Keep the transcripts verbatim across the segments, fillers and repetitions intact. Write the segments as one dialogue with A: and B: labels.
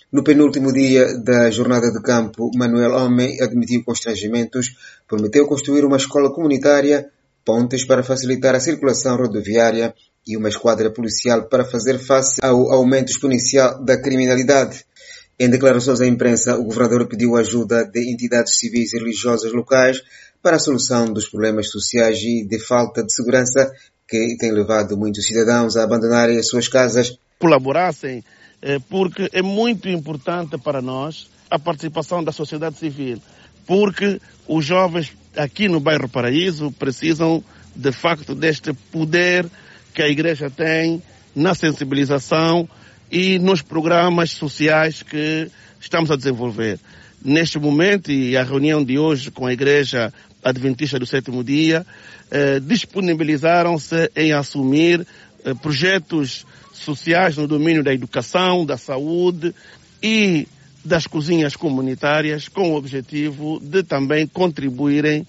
A: No penúltimo dia da jornada de campo, Manuel Homem admitiu constrangimentos, prometeu construir uma escola comunitária, pontes para facilitar a circulação rodoviária e uma esquadra policial para fazer face ao aumento exponencial da criminalidade. Em declarações à imprensa, o governador pediu ajuda de entidades civis e religiosas locais para a solução dos problemas sociais e de falta de segurança que tem levado muitos cidadãos a abandonarem as suas casas.
B: Colaborassem, porque é muito importante para nós a participação da sociedade civil, porque os jovens aqui no bairro Paraíso precisam de facto deste poder que a igreja tem na sensibilização e nos programas sociais que estamos a desenvolver. Neste momento, e a reunião de hoje com a Igreja Adventista do Sétimo Dia, eh, disponibilizaram-se em assumir eh, projetos sociais no domínio da educação, da saúde e das cozinhas comunitárias, com o objetivo de também contribuírem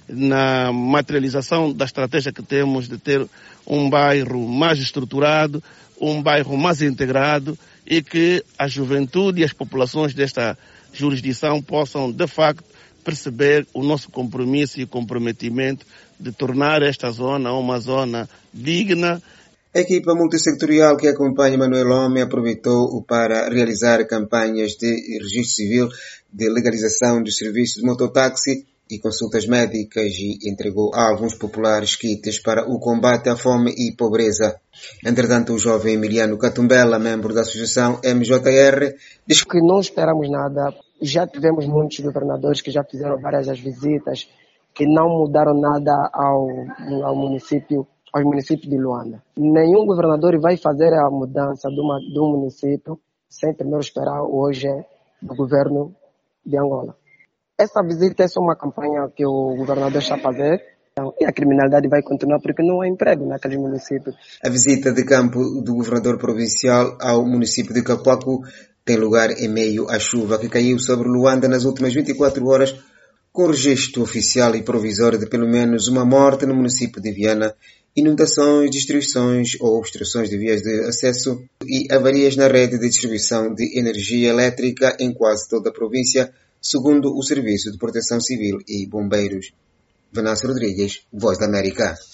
B: na materialização da estratégia que temos de ter um bairro mais estruturado, um bairro mais integrado e que a juventude e as populações desta jurisdição possam, de facto, perceber o nosso compromisso e comprometimento de tornar esta zona uma zona digna.
A: A equipa multissectorial que acompanha Manuel Homem aproveitou para realizar campanhas de registro civil, de legalização dos serviços de mototáxi e consultas médicas e entregou a alguns populares kits para o combate à fome e pobreza. Entretanto, o jovem Emiliano Catumbela, membro da associação M J R, diz
C: que não esperamos nada. Já tivemos muitos governadores que já fizeram várias visitas, que não mudaram nada ao, ao município, aos municípios de Luanda. Nenhum governador vai fazer a mudança de, uma, de um município sem primeiro esperar hoje do governo de Angola. Essa visita é só uma campanha que o governador está a fazer, então, e a criminalidade vai continuar porque não há emprego naqueles municípios.
A: A visita de campo do governador provincial ao município de Cacoaco tem lugar em meio à chuva que caiu sobre Luanda nas últimas vinte e quatro horas, com registro oficial e provisório de pelo menos uma morte no município de Viana, inundações, destruições ou obstruções de vias de acesso e avarias na rede de distribuição de energia elétrica em quase toda a província, segundo o Serviço de Proteção Civil e Bombeiros. Venâncio Rodrigues, Voz da América.